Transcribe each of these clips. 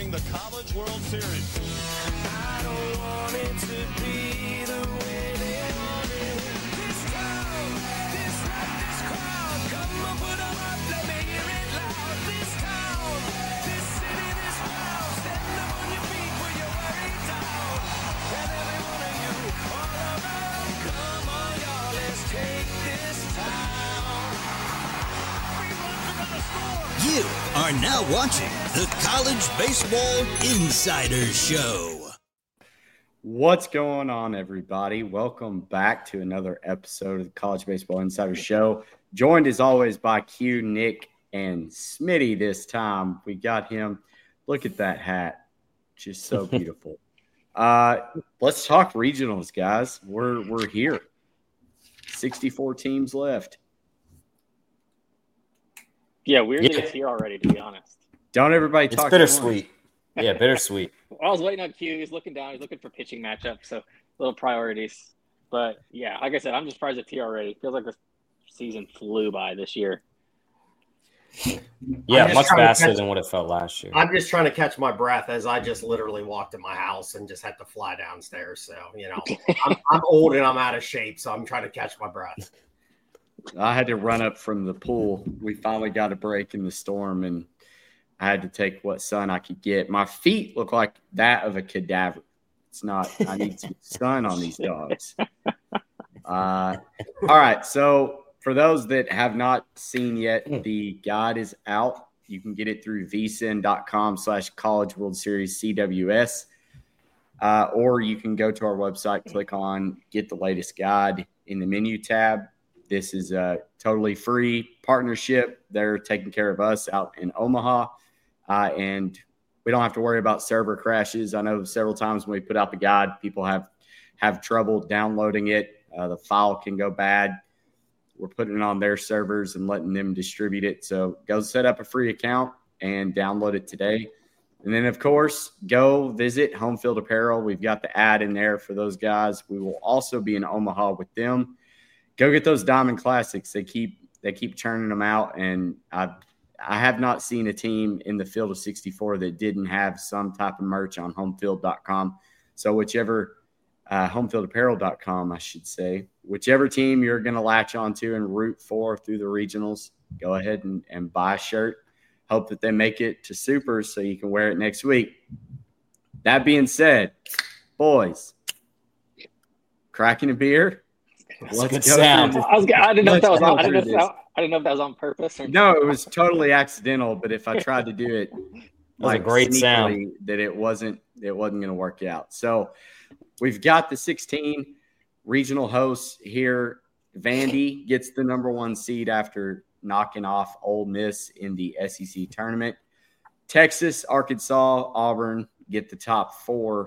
presenting the College World Series. I don't want it to be the way they want it. This town, this night, this crowd, come on, put 'em up, let me hear it loud. This town, this city, this crowd, stand up on your feet, put your worry down. And every one of you, all around, come on, y'all, let's take this town. Everyone's gonna score. You are now watching the College Baseball Insider Show. What's going on, everybody? Welcome back to another episode of the College Baseball Insider Show. Joined as always by Q, Nick, and Smitty this time. We got him. Look at that hat. Just so beautiful. Let's talk regionals, guys. We're here. 64 teams left. Yeah, weirdly, it's here already, to be honest. Don't everybody It's talk bittersweet. Yeah, bittersweet. I was waiting on Q. He's looking down. He's looking for pitching matchups, so little priorities. But, yeah, like I said, I'm just surprised it's here already. Feels like the season flew by this year. Yeah, much faster than what it felt last year. I'm just trying to catch my breath as I just literally walked in my house and just had to fly downstairs. So, I'm old and I'm out of shape, so I'm trying to catch my breath. I had to run up from the pool. We finally got a break in the storm, and I had to take what sun I could get. My feet look like that of a cadaver. It's not – I need some sun on these dogs. All right, so for those that have not seen yet, the guide is out. You can get it through vsin.com/College World Series CWS, or you can go to our website, click on Get the Latest Guide in the menu tab. This is a totally free partnership. They're taking care of us out in Omaha, and we don't have to worry about server crashes. I know several times when we put out the guide, people have trouble downloading it. The file can go bad. We're putting it on their servers and letting them distribute it. So go set up a free account and download it today. And then, of course, go visit Home Field Apparel. We've got the ad in there for those guys. We will also be in Omaha with them. Go get those Diamond Classics. They keep churning them out, and I have not seen a team in the field of 64 that didn't have some type of merch on homefield.com. So whichever homefieldapparel.com, I should say, whichever team you're going to latch onto and root for through the regionals, go ahead and buy a shirt. Hope that they make it to Supers so you can wear it next week. That being said, boys, cracking a beer. That's a good sound. I didn't know if that was on purpose. Or no, it was totally accidental. But if I tried to do it, a great sound, that it wasn't going to work out. So we've got the 16 regional hosts here. Vandy gets the number 1 seed after knocking off Ole Miss in the SEC tournament. Texas, Arkansas, Auburn get the top 4.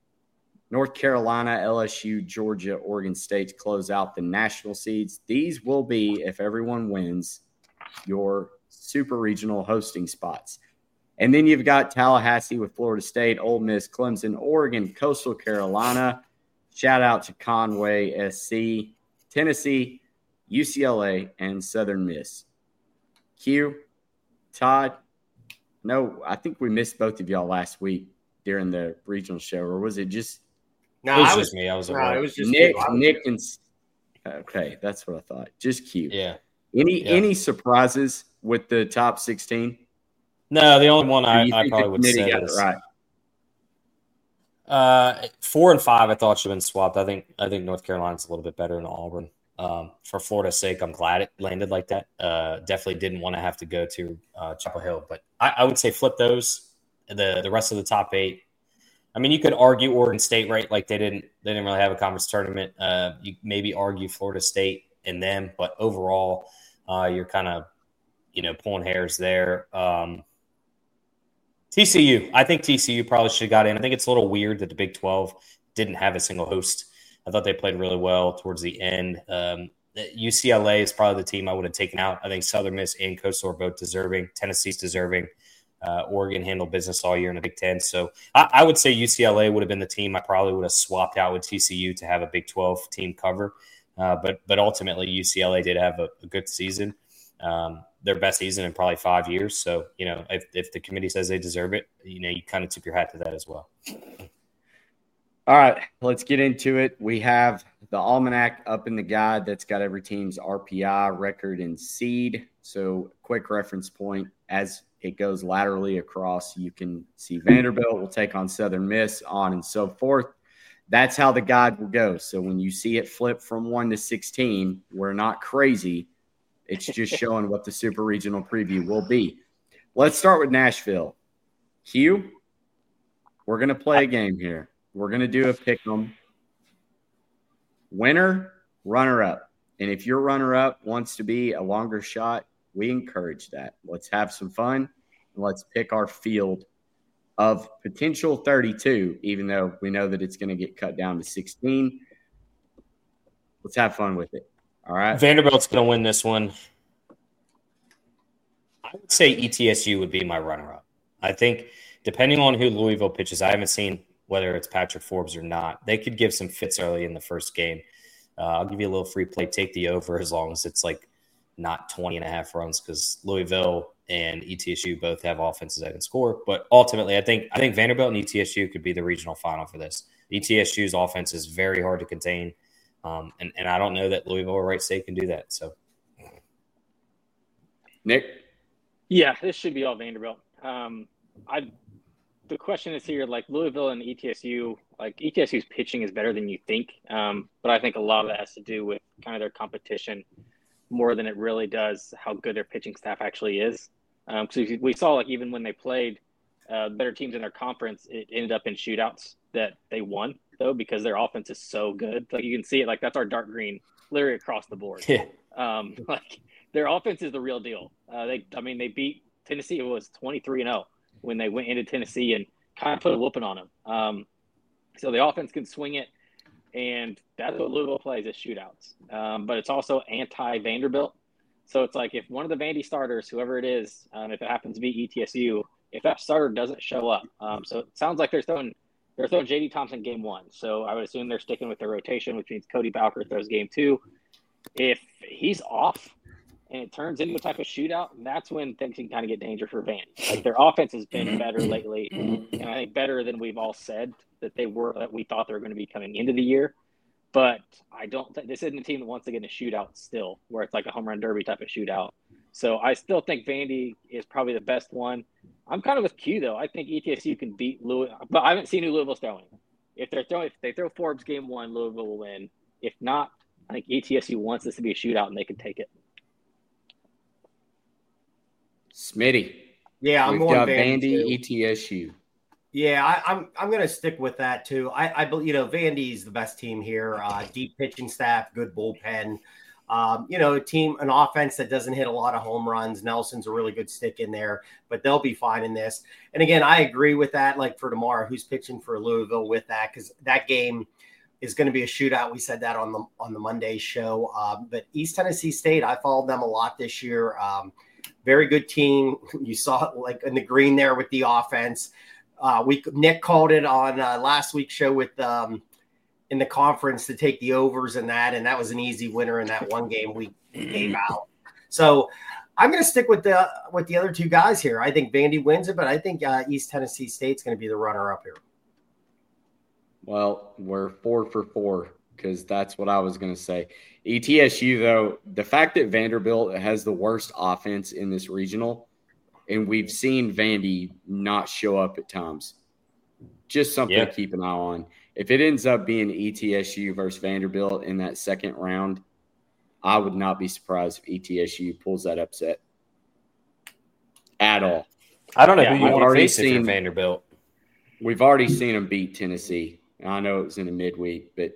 North Carolina, LSU, Georgia, Oregon State close out the national seeds. These will be, if everyone wins, your super regional hosting spots. And then you've got Tallahassee with Florida State, Ole Miss, Clemson, Oregon, Coastal Carolina. Shout out to Conway SC, Tennessee, UCLA, and Southern Miss. Q, Todd, no, I think we missed both of y'all last week during the regional show, or was it just – No, it was just me. I was away. It was just Nick and okay, that's what I thought. Just cute. Yeah. Any surprises with the top 16? No, the only one I probably would say got is it right. 4 and 5. I thought should have been swapped. I think North Carolina's a little bit better than Auburn. For Florida's sake, I'm glad it landed like that. Definitely didn't want to have to go to Chapel Hill, but I would say flip those. The rest of the top 8. I mean, you could argue Oregon State, right? Like they didn't really have a conference tournament. You maybe argue Florida State and them, but overall, you're kind of, pulling hairs there. TCU, I think TCU probably should have got in. I think it's a little weird that the Big 12 didn't have a single host. I thought they played really well towards the end. UCLA is probably the team I would have taken out. I think Southern Miss and Coastal are both deserving. Tennessee's deserving. Oregon handled business all year in the Big Ten. So I would say UCLA would have been the team I probably would have swapped out with TCU to have a Big 12 team cover. But ultimately, UCLA did have a good season. their best season in probably 5 years. So, if the committee says they deserve it, you kind of tip your hat to that as well. All right, let's get into it. We have the Almanac up in the guide that's got every team's RPI, record, and seed. So, quick reference point, as it goes laterally across, you can see Vanderbilt will take on Southern Miss, on and so forth. That's how the guide will go. So, when you see it flip from 1 to 16, we're not crazy. It's just showing what the super regional preview will be. Let's start with Nashville. Hugh, we're going to play a game here. We're going to do a pick 'em. Winner, runner-up. And if your runner-up wants to be a longer shot, we encourage that. Let's have some fun, and let's pick our field of potential 32, even though we know that it's going to get cut down to 16. Let's have fun with it. All right. Vanderbilt's going to win this one. I would say ETSU would be my runner-up. I think depending on who Louisville pitches, I haven't seen whether it's Patrick Forbes or not. They could give some fits early in the first game. I'll give you a little free play. Take the over as long as it's not 20.5 runs, because Louisville and ETSU both have offenses that can score. But ultimately, I think Vanderbilt and ETSU could be the regional final for this. ETSU's offense is very hard to contain, and I don't know that Louisville or Wright State can do that. So, Nick? Yeah, this should be all Vanderbilt. The question is here, Louisville and ETSU, ETSU's pitching is better than you think. But I think a lot of that has to do with kind of their competition more than it really does how good their pitching staff actually is. Because we saw, even when they played better teams in their conference, it ended up in shootouts that they won, though, because their offense is so good. You can see it, that's our dark green literally across the board. Yeah. Their offense is the real deal. They beat Tennessee. It was 23-0 when they went into Tennessee and kind of put a whooping on them. So the offense can swing it, and that's what Louisville plays is shootouts. But it's also anti-Vanderbilt. So it's if one of the Vandy starters, whoever it is, if it happens to be ETSU, if that starter doesn't show up. So it sounds like they're throwing J.D. Thompson game 1. So I would assume they're sticking with their rotation, which means Cody Bowker throws game 2. If he's off and it turns into a type of shootout, that's when things can kind of get dangerous for Vandy. Their offense has been better lately, and I think better than we've all said that we thought they were going to be coming into the year. But I don't think this isn't a team that wants to get in a shootout still, where it's like a home run derby type of shootout. So I still think Vandy is probably the best one. I'm kind of with Q though. I think ETSU can beat Louisville, but I haven't seen who Louisville's throwing. If they throw Forbes game 1, Louisville will win. If not, I think ETSU wants this to be a shootout and they can take it. Smitty. Yeah, I'm We've going got Vandy, ETSU. Yeah, I'm going to stick with that too. I believe Vandy's the best team here. Deep pitching staff, good bullpen. An offense that doesn't hit a lot of home runs. Nelson's a really good stick in there, but they'll be fine in this. And again, I agree with that. For tomorrow, who's pitching for Louisville with that? Because that game is going to be a shootout. We said that on the Monday show. But East Tennessee State, I followed them a lot this year. Very good team. You saw it in the green there with the offense. Nick called it on last week's show with in the conference to take the overs and that was an easy winner in that one game we gave out. So I'm going to stick with the other two guys here. I think Vandy wins it, but I think East Tennessee State's going to be the runner-up here. Well, we're 4 for 4 because that's what I was going to say. ETSU, though, the fact that Vanderbilt has the worst offense in this regional, and we've seen Vandy not show up at times, just something to keep an eye on. If it ends up being ETSU versus Vanderbilt in that second round, I would not be surprised if ETSU pulls that upset at all. I don't know who you I've want to already face if you're seen Vanderbilt. We've already seen them beat Tennessee. I know it was in a midweek, but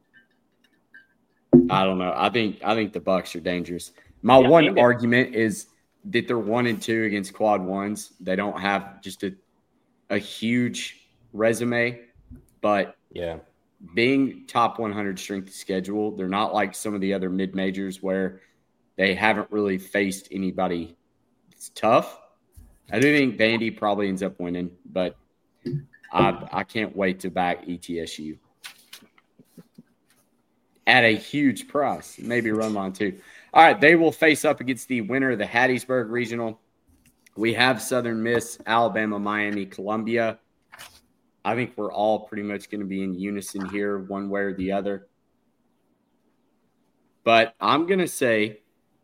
I don't know. I think the Bucks are dangerous. My one argument is that they're 1-2 against quad ones. They don't have just a huge resume, but being top 100 strength of schedule, they're not like some of the other mid majors where they haven't really faced anybody. It's tough. I do think Vandy probably ends up winning, but I can't wait to back ETSU at a huge price. Maybe run line too. All right, they will face up against the winner of the Hattiesburg Regional. We have Southern Miss, Alabama, Miami, Columbia. I think we're all pretty much going to be in unison here, one way or the other. But I'm going to say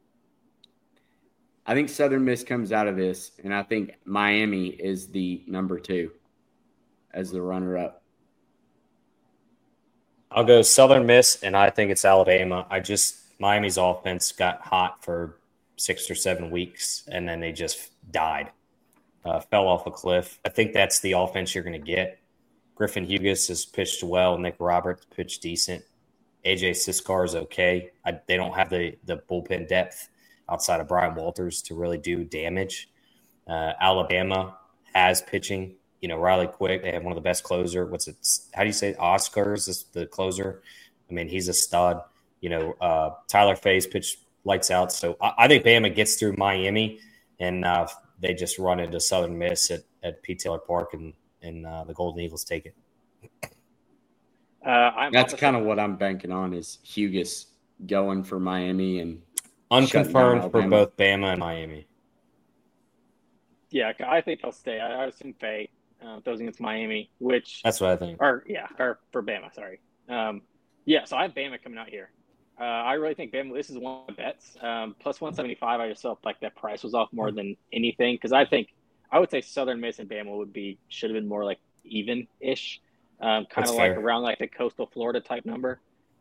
I think Southern Miss comes out of this, and I think Miami is the number 2 as the runner-up. I'll go Southern Miss, and I think it's Alabama. Miami's offense got hot for 6 or 7 weeks, and then they just died, fell off a cliff. I think that's the offense you're going to get. Griffin Hughes has pitched well. Nick Roberts pitched decent. AJ Siskar is okay. They don't have the bullpen depth outside of Brian Walters to really do damage. Alabama has pitching. Riley Quick, they have one of the best closer. How do you say Oscar is the closer? I mean, he's a stud. Tyler Faze pitched lights out. So I think Bama gets through Miami, and they just run into Southern Miss at Pete Taylor Park, and the Golden Eagles take it. That's kind of what I'm banking on is Hughes going for Miami and unconfirmed for both Bama and Miami. Yeah, I think he'll stay. I assume Faye throws against Miami, which that's what I think. Or for Bama. Sorry. So I have Bama coming out here. I really think Bama. This is one of the bets. Plus 175. I just felt like that price was off more than anything because I would say Southern Miss and Bama should have been more like even-ish. Kind of like around like the coastal Florida type number.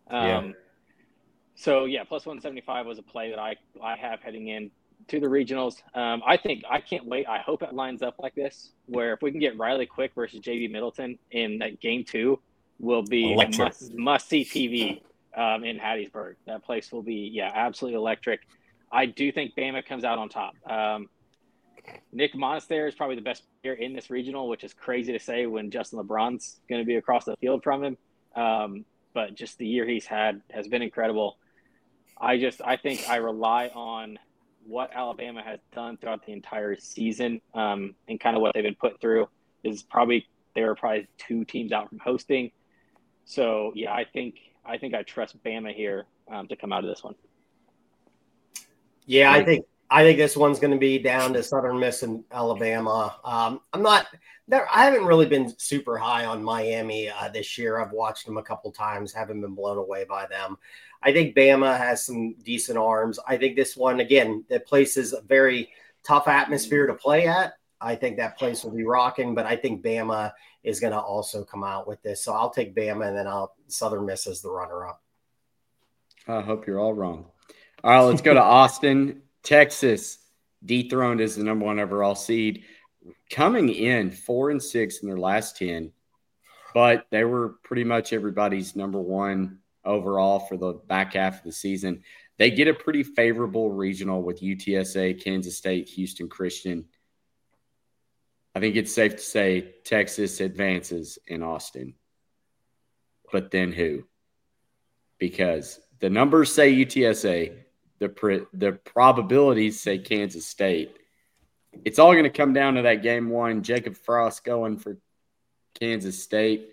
So plus 175 was a play that I have heading in to the regionals. I can't wait. I hope it lines up like this, where if we can get Riley Quick versus JV Middleton in that game 2, will be must see TV in Hattiesburg. That place will be absolutely electric. I do think Bama comes out on top. Nick Monastery is probably the best player in this regional, which is crazy to say when Justin LeBron's going to be across the field from him. But just the year he's had has been incredible. I think I rely on what Alabama has done throughout the entire season and kind of what they've been put through. They were probably 2 teams out from hosting. So, I think I trust Bama here to come out of this one. Yeah, I think this one's going to be down to Southern Miss and Alabama. I'm not there. I haven't really been super high on Miami this year. I've watched them a couple times, haven't been blown away by them. I think Bama has some decent arms. I think this one, again, that place is a very tough atmosphere to play at. I think that place will be rocking, but I think Bama is going to also come out with this. So I'll take Bama, and then Southern Miss as the runner-up. I hope you're all wrong. All right, let's go to Austin. Texas, dethroned as the number 1 overall seed, coming in 4-6 in their last 10, but they were pretty much everybody's number 1 overall for the back half of the season. They get a pretty favorable regional with UTSA, Kansas State, Houston Christian. I think it's safe to say Texas advances in Austin. But then who? Because the numbers say UTSA, the probabilities say Kansas State. It's all going to come down to that game 1. Jacob Frost going for Kansas State.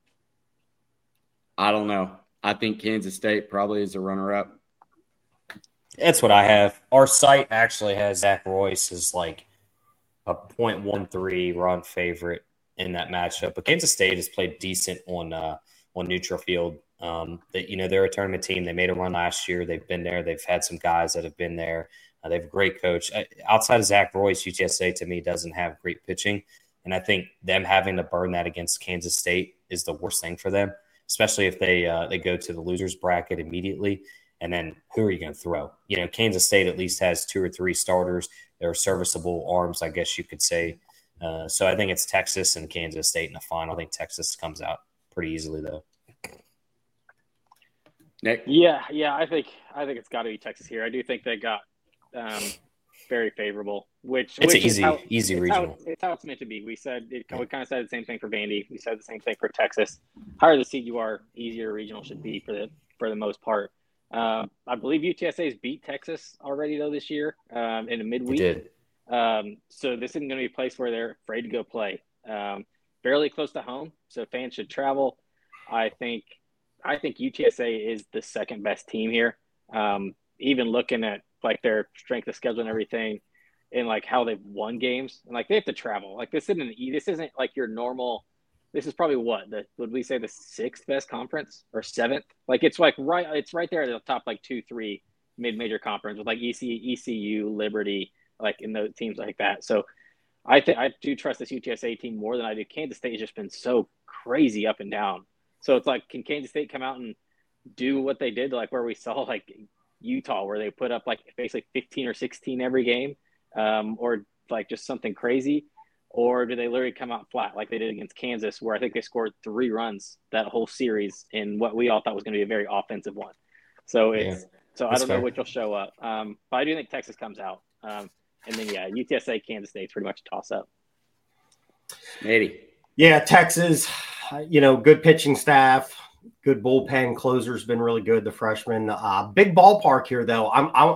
I don't know. I think Kansas State probably is a runner-up. That's what I have. Our site actually has Zach Royce as like a 0.13 run favorite in that matchup. But Kansas State has played decent on neutral field. They're a tournament team. They made a run last year. They've been there. They've had some guys that have been there. They have a great coach. Outside of Zach Royce, UTSA to me doesn't have great pitching. And I think them having to burn that against Kansas State is the worst thing for them, especially if they go to the losers bracket immediately. And then who are you going to throw? Kansas State at least has 2 or 3 starters. They're serviceable arms, I guess you could say. So I think it's Texas and Kansas State in the final. I think Texas comes out pretty easily, though. Nick? Yeah, I think it's got to be Texas here. I do think they got very favorable, which it's an easy regional. It's how it's meant to be. We kind of said the same thing for Vandy. We said the same thing for Texas. Higher the seed you are, easier regional should be for the most part. I believe UTSA's beat Texas already though this year in a midweek. Did. So this isn't going to be a place where they're afraid to go play. Fairly close to home, so fans should travel. I think UTSA is the second best team here. even looking at like their strength of schedule and everything, and like how they've won games, and like they have to travel. Like this isn't like your normal. This is probably would we say the sixth best conference or seventh? Like it's like it's right there at the top, like 2-3 mid-major conference with like ECU, Liberty, like in those teams like that. So I do trust this UTSA team more than I do. Kansas State has just been so crazy up and down. So it's like, can Kansas State come out and do what they did, like where we saw like Utah, where they put up like basically 15 or 16 every game, or like just something crazy? Or do they literally come out flat like they did against Kansas, where I think they scored 3 runs that whole series in what we all thought was going to be a very offensive one? So I don't know which will show up. But I do think Texas comes out. And then, UTSA, Kansas State's pretty much a toss-up. Maybe. Yeah, Texas, good pitching staff, good bullpen. Closer's been really good, the freshman. Big ballpark here, though.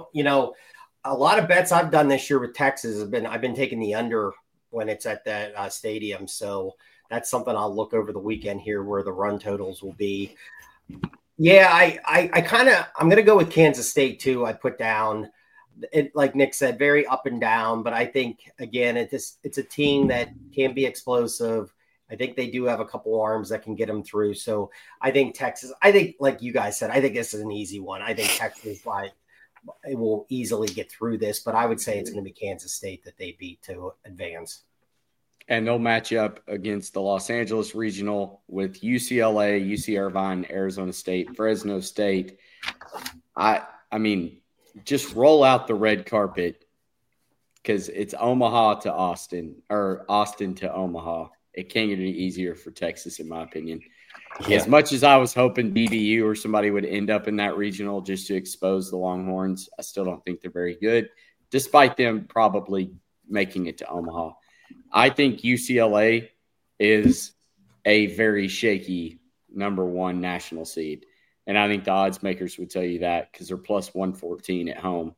A lot of bets I've done this year with Texas I've been taking the under when it's at that stadium. So that's something I'll look over the weekend here where the run totals will be. Yeah, I'm going to go with Kansas State too. I put down it, like Nick said, very up and down, but I think again, it's a team that can be explosive. I think they do have a couple arms that can get them through. So I think Texas, like you guys said, I think this is an easy one. I think Texas it will easily get through this, but I would say it's going to be Kansas State that they beat to advance. And they'll match up against the Los Angeles Regional with UCLA, UC Irvine, Arizona State, Fresno State. I mean, just roll out the red carpet because it's Omaha to Austin or Austin to Omaha. It can't get any easier for Texas, in my opinion. Yeah. As much as I was hoping BBU or somebody would end up in that regional just to expose the Longhorns, I still don't think they're very good, despite them probably making it to Omaha. I think UCLA is a very shaky number 1 national seed. And I think the odds makers would tell you that because they're plus 114 at home.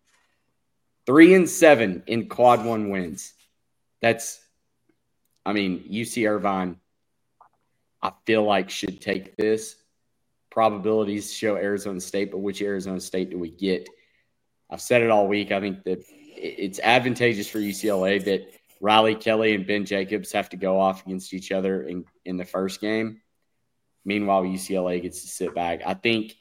3-7 in quad 1 wins. UC Irvine, I feel like should take this. Probabilities show Arizona State, but which Arizona State do we get? I've said it all week. I think that it's advantageous for UCLA that Riley Kelly and Ben Jacobs have to go off against each other in the first game. Meanwhile, UCLA gets to sit back. I think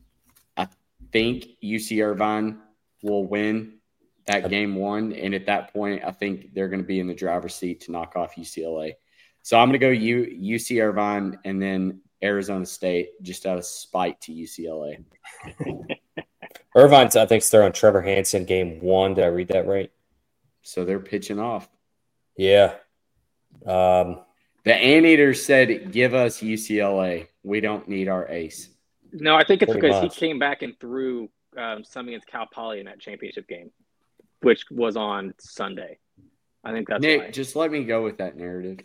UC Irvine will win that game 1, and at that point, I think they're going to be in the driver's seat to knock off UCLA. So I'm going to go UC Irvine and then Arizona State just out of spite to UCLA. Irvine's, I think, is throwing Trevor Hansen game 1. Did I read that right? So they're pitching off. Yeah. The Anteater said, give us UCLA. We don't need our ace. No, I think it's because he came back and threw something against Cal Poly in that championship game, which was on Sunday. I think that's Nick, why. Just let me go with that narrative.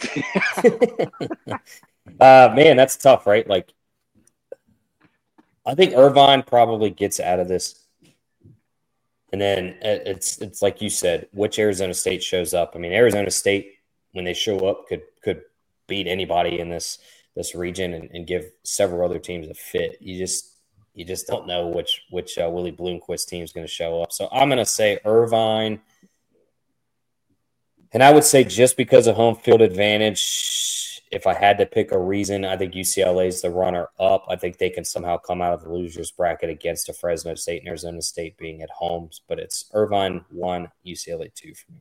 Man, that's tough, right? Like, I think Irvine probably gets out of this. And then it's like you said, which Arizona State shows up. I mean, Arizona State, when they show up, could beat anybody in this region and give several other teams a fit. You just don't know which Willie Bloomquist team is going to show up. So I'm going to say Irvine. And I would say just because of home field advantage, if I had to pick a reason, I think UCLA is the runner-up. I think they can somehow come out of the losers bracket against a Fresno State and Arizona State being at home. But it's Irvine 1, UCLA 2 for me.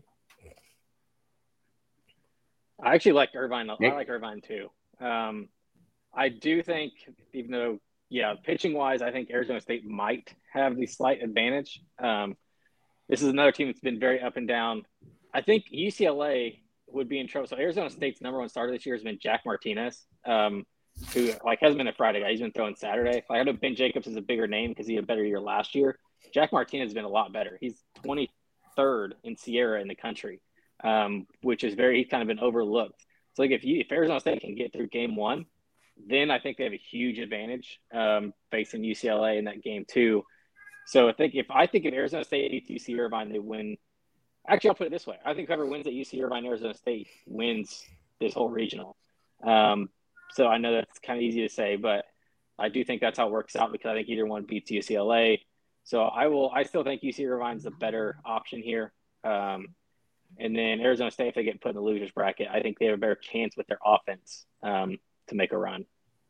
I actually like Irvine. I like Irvine too. I do think, even though, pitching-wise, I think Arizona State might have the slight advantage. This is another team that's been very up and down. I think UCLA would be in trouble. So Arizona State's number 1 starter this year has been Jack Martinez, who hasn't been a Friday guy. He's been throwing Saturday. I know Ben Jacobs is a bigger name because he had a better year last year. Jack Martinez has been a lot better. He's 23rd in Sierra in the country, which is he's kind of been overlooked. So like if Arizona State can get through game 1, then I think they have a huge advantage facing UCLA in that game too. So I think if Arizona State beats UC Irvine, they win. Actually, I'll put it this way. I think whoever wins at UC Irvine, Arizona State wins this whole regional. So I know that's kind of easy to say, but I do think that's how it works out because I think either one beats UCLA. So I still think UC Irvine's the better option here. And then Arizona State, if they get put in the losers bracket, I think they have a better chance with their offense to make a run.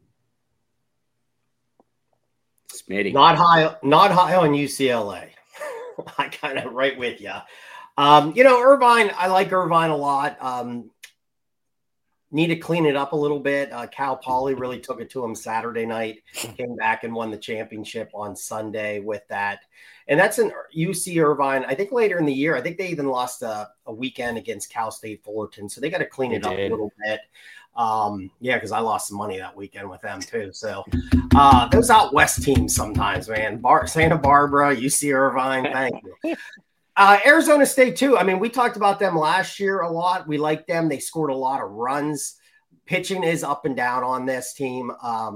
Smitty. Not high on UCLA. I kind of right with you. Irvine, I like Irvine a lot. Need to clean it up a little bit. Cal Poly really took it to him Saturday night, came back and won the championship on Sunday with that. And that's in UC Irvine. I think later in the year, I think they even lost a weekend against Cal State Fullerton. So they got to clean it up a little bit. Because I lost some money that weekend with them too. So those out west teams sometimes, man. Santa Barbara, UC Irvine, thank you. Arizona State too. I mean, we talked about them last year a lot. We liked them. They scored a lot of runs. Pitching is up and down on this team.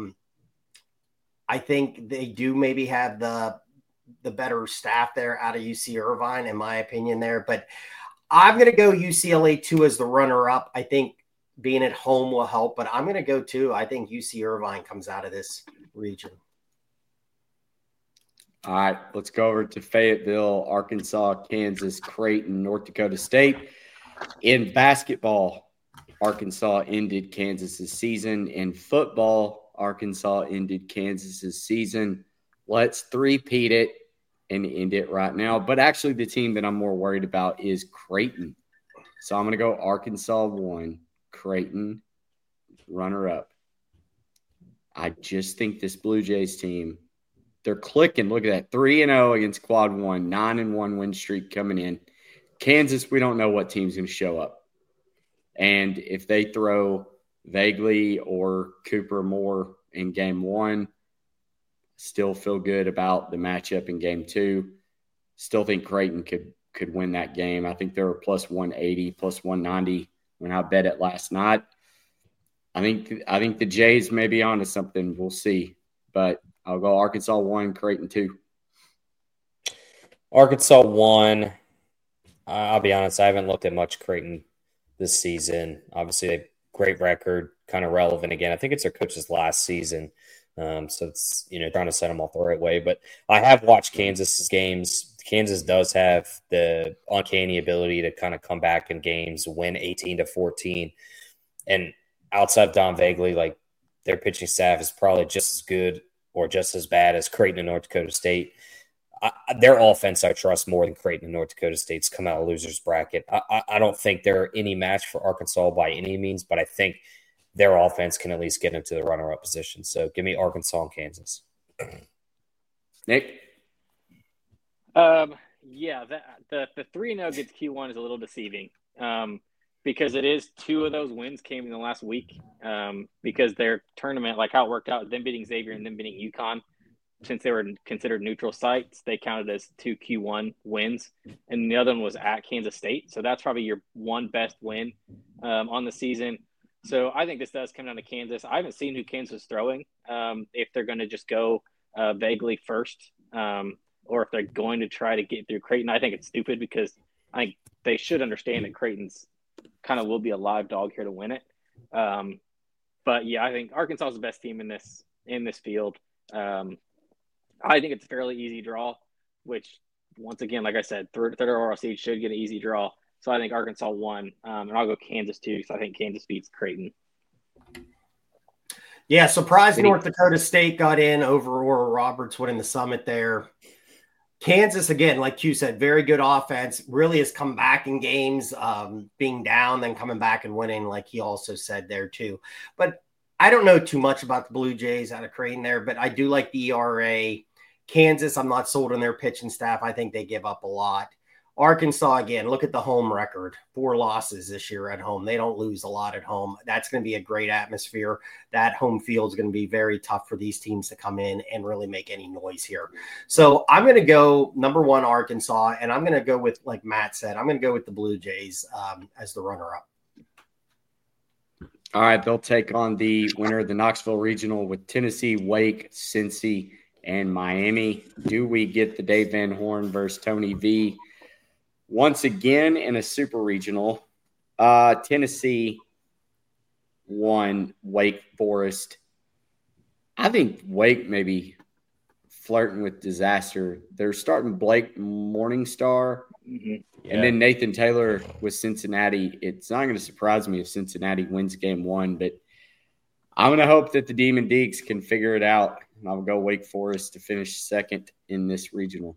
I think they do maybe have the better staff there out of UC Irvine, in my opinion there. But I'm going to go UCLA too as the runner-up. I think being at home will help, but I'm going to go too. I think UC Irvine comes out of this region. All right, let's go over to Fayetteville, Arkansas, Kansas, Creighton, North Dakota State. In basketball, Arkansas ended Kansas's season. In football, Arkansas ended Kansas's season. Let's three-peat it and end it right now. But actually, the team that I'm more worried about is Creighton. So I'm going to go Arkansas 1, Creighton runner-up. I just think this Blue Jays team, they're clicking. Look at that. 3-0 against Quad 1, 9-1 win streak coming in. Kansas, we don't know what team's going to show up. And if they throw Vagley or Cooper Moore in game 1, still feel good about the matchup in game 2. Still think Creighton could win that game. I think they were plus 180, plus 190 when I bet it last night. I think the Jays may be onto something. We'll see. But I'll go Arkansas 1, Creighton 2. Arkansas 1. I'll be honest, I haven't looked at much Creighton this season. Obviously, a great record, kind of relevant again. I think it's their coach's last season. So it's, trying to set them off the right way. But I have watched Kansas's games. Kansas does have the uncanny ability to kind of come back in games, win 18-14. And outside of Don Vagley, their pitching staff is probably just as good or just as bad as Creighton and North Dakota State. Their offense I trust more than Creighton and North Dakota State's come out of losers bracket. I don't think they're any match for Arkansas by any means, but I think their offense can at least get into the runner-up position. So give me Arkansas and Kansas. Nick? The 3-0 against Q1 is a little deceiving because it is 2 of those wins came in the last week because their tournament, like how it worked out, them beating Xavier and them beating UConn, since they were considered neutral sites, they counted as 2 Q1 wins, and the other one was at Kansas State. So that's probably your one best win on the season. So I think this does come down to Kansas. I haven't seen who Kansas is throwing, if they're going to just go vaguely first, or if they're going to try to get through Creighton. I think it's stupid because I think they should understand that Creighton's kind of will be a live dog here to win it. But yeah, I think Arkansas is the best team in this field. I think it's a fairly easy draw, which once again, like I said, third overall seed should get an easy draw. So I think Arkansas 1, and I'll go Kansas 2 because I think Kansas beats Creighton. Yeah, surprised North Dakota State got in over Oral Roberts winning the Summit there. Kansas, again, like you said, very good offense, really has come back in games, being down, then coming back and winning, like he also said there too. But I don't know too much about the Blue Jays out of Creighton there, but I do like the ERA. Kansas, I'm not sold on their pitching staff. I think they give up a lot. Arkansas, again, look at the home record. 4 losses this year at home. They don't lose a lot at home. That's going to be a great atmosphere. That home field is going to be very tough for these teams to come in and really make any noise here. So I'm going to go number 1, Arkansas, and I'm going to go with, like Matt said, I'm going to go with the Blue Jays as the runner-up. All right, they'll take on the winner of the Knoxville Regional with Tennessee, Wake, Cincy, and Miami. Do we get the Dave Van Horn versus Tony V? Once again in a super regional, Tennessee won Wake Forest. I think Wake maybe flirting with disaster. They're starting Blake Morningstar and then Nathan Taylor with Cincinnati. It's not going to surprise me if Cincinnati wins game 1, but I'm going to hope that the Demon Deacs can figure it out. And I'll go Wake Forest to finish second in this regional.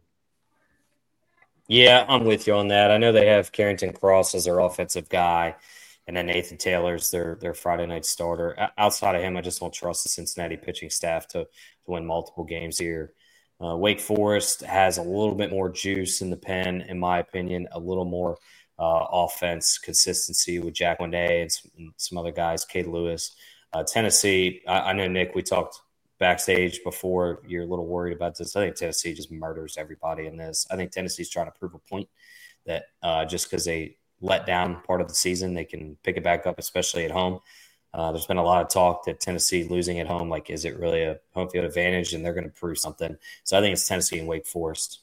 Yeah, I'm with you on that. I know they have Carrington Cross as their offensive guy, and then Nathan Taylor's their Friday night starter. Outside of him, I just don't trust the Cincinnati pitching staff to win multiple games here. Wake Forest has a little bit more juice in the pen, in my opinion, a little more offense consistency with Jack Winay and some other guys, Cade Lewis. Tennessee, I know, Nick, we talked backstage before. You're a little worried about this. I think Tennessee just murders everybody in this. I think Tennessee's trying to prove a point that just because they let down part of the season, they can pick it back up, especially at home. There's been a lot of talk that Tennessee losing at home, like, is it really a home field advantage? And they're going to prove something. So I think it's Tennessee and Wake Forest.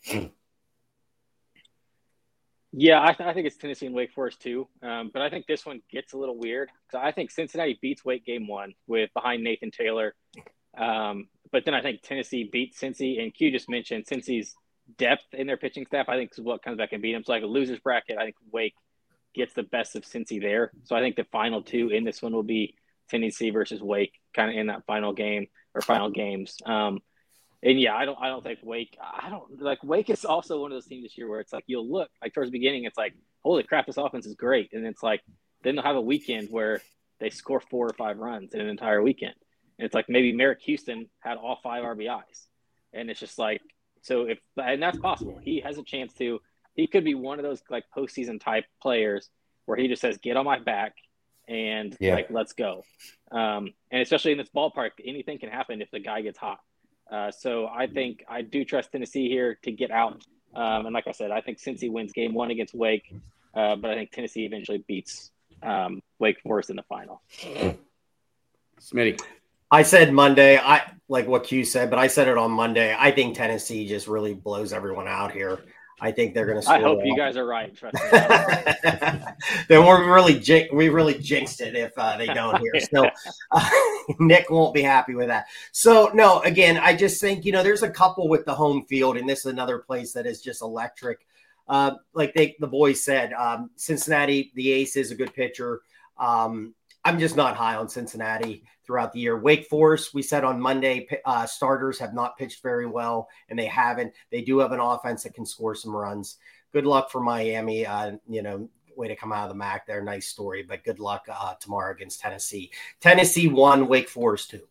Yeah, I think it's Tennessee and Wake Forest too. But I think this one gets a little weird. So I think Cincinnati beats Wake game 1 with behind Nathan Taylor. But then I think Tennessee beats Cincy. And Q just mentioned Cincy's depth in their pitching staff, I think, is what comes back and beat them. So like a loser's bracket, I think Wake gets the best of Cincy there. So I think the final 2 in this one will be Tennessee versus Wake, kind of in that final game or final games. And yeah, I don't think Wake. Wake is also one of those teams this year where it's like you'll look like towards the beginning, it's like, holy crap, this offense is great, and it's like then they'll have a weekend where they score 4 or 5 runs in an entire weekend, and it's like maybe Merrick Houston had all 5 RBIs, and it's just like and that's possible. He has a chance to. He could be one of those like postseason type players where he just says, "Get on my back," and like let's go. And especially in this ballpark, anything can happen if the guy gets hot. So I think I do trust Tennessee here to get out. And like I said, I think Cincy wins game 1 against Wake, but I think Tennessee eventually beats Wake Forest in the final. Smitty. I said Monday, I like what Q said, but I said it on Monday. I think Tennessee just really blows everyone out here. I think they're going to. I hope you guys are right. Trust me. Then we really jinxed it if they don't here. So Nick won't be happy with that. So no, again, I just think there's a couple with the home field, and this is another place that is just electric. Like the boys said, Cincinnati, the ace is a good pitcher. I'm just not high on Cincinnati throughout the year. Wake Forest, we said on Monday, starters have not pitched very well, and they haven't. They do have an offense that can score some runs. Good luck for Miami. Way to come out of the MAC there. Nice story, but good luck tomorrow against Tennessee. Tennessee 1, Wake Forest 2.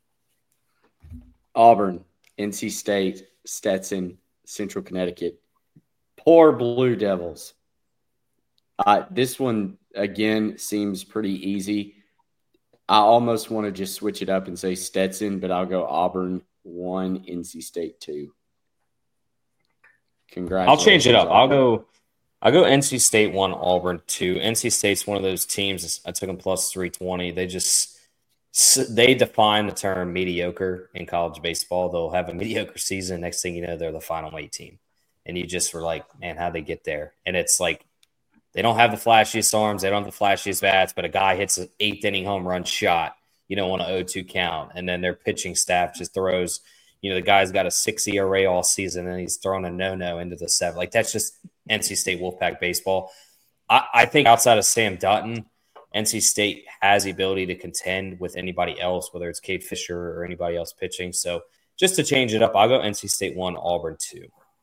Auburn, NC State, Stetson, Central Connecticut. Poor Blue Devils. This one, again, seems pretty easy. I almost want to just switch it up and say Stetson, but I'll go Auburn 1, NC State 2. Congratulations. I'll change it up. I'll go NC State 1, Auburn 2. NC State's one of those teams. I took them plus 320. They define the term mediocre in college baseball. They'll have a mediocre season. Next thing you know, they're the final 8 team. And you just were like, man, how'd they get there? And it's like, they don't have the flashiest arms. They don't have the flashiest bats, but a guy hits an 8th inning home run shot, on an 0-2 count. And then their pitching staff just throws, the guy's got a 6 ERA all season and he's throwing a no-no into the 7. Like, that's just NC State Wolfpack baseball. I think outside of Sam Dutton, NC State has the ability to contend with anybody else, whether it's Cade Fisher or anybody else pitching. So just to change it up, I'll go NC State 1, Auburn 2.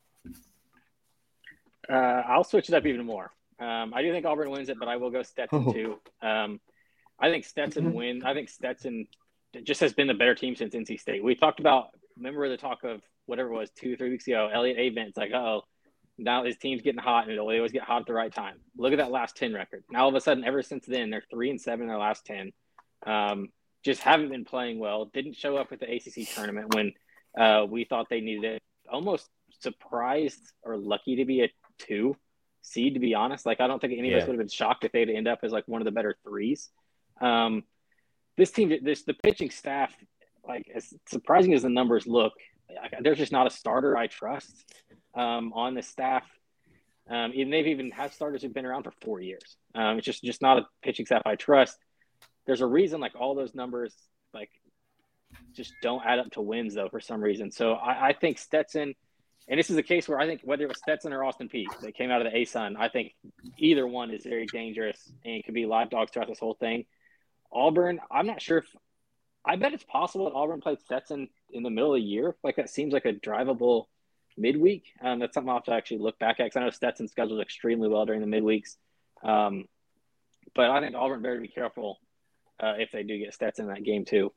I'll switch it up even more. I do think Auburn wins it, but I will go Stetson too. I think Stetson wins. I think Stetson just has been the better team since NC State. We talked about, remember the talk of whatever it was 2-3 weeks ago, Elliott Avent. It's like, now his team's getting hot, and they always get hot at the right time. Look at that last 10 record. Now all of a sudden, ever since then, they're 3-7 in their last 10. Just haven't been playing well. Didn't show up at the ACC tournament when we thought they needed it. Almost surprised or lucky to be a 2 seed, to be honest. Like, I don't think any of us would have been shocked if they'd end up as like one of the better 3s. This team, the pitching staff, like, as surprising as the numbers look, there's just not a starter I trust on the staff. Even they've even had starters who've been around for 4 years. It's just not a pitching staff I trust. There's a reason, like, all those numbers, like, just don't add up to wins, though, for some reason. So I think Stetson, and this is a case where I think whether it was Stetson or Austin Peay that came out of the ASUN, I think either one is very dangerous and could be live dogs throughout this whole thing. Auburn, I'm not sure if – I bet it's possible that Auburn played Stetson in the middle of the year. Like, that seems like a drivable midweek. That's something I'll have to actually look back at because I know Stetson scheduled extremely well during the midweeks. But I think Auburn better be careful if they do get Stetson in that game too.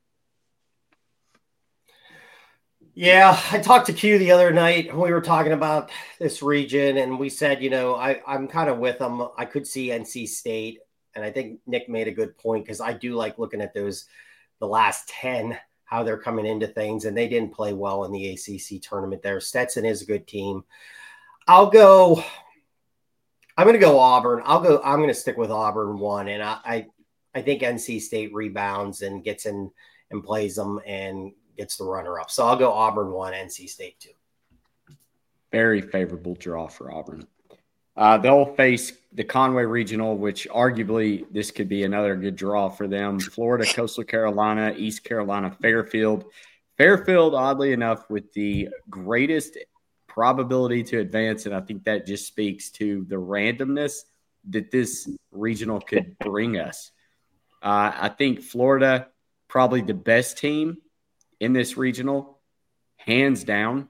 Yeah, I talked to Q the other night. We were talking about this region, and we said, I'm kind of with them. I could see NC State, and I think Nick made a good point because I do like looking at the last 10, how they're coming into things, and they didn't play well in the ACC tournament there. Stetson is a good team. I'm going to go Auburn. I'm going to stick with Auburn 1, and I think NC State rebounds and gets in and plays them and gets the runner-up. So I'll go Auburn 1, NC State 2. Very favorable draw for Auburn. They'll face the Conway Regional, which arguably this could be another good draw for them. Florida, Coastal Carolina, East Carolina, Fairfield. Fairfield, oddly enough, with the greatest probability to advance, and I think that just speaks to the randomness that this regional could bring us. I think Florida, probably the best team in this regional, hands down.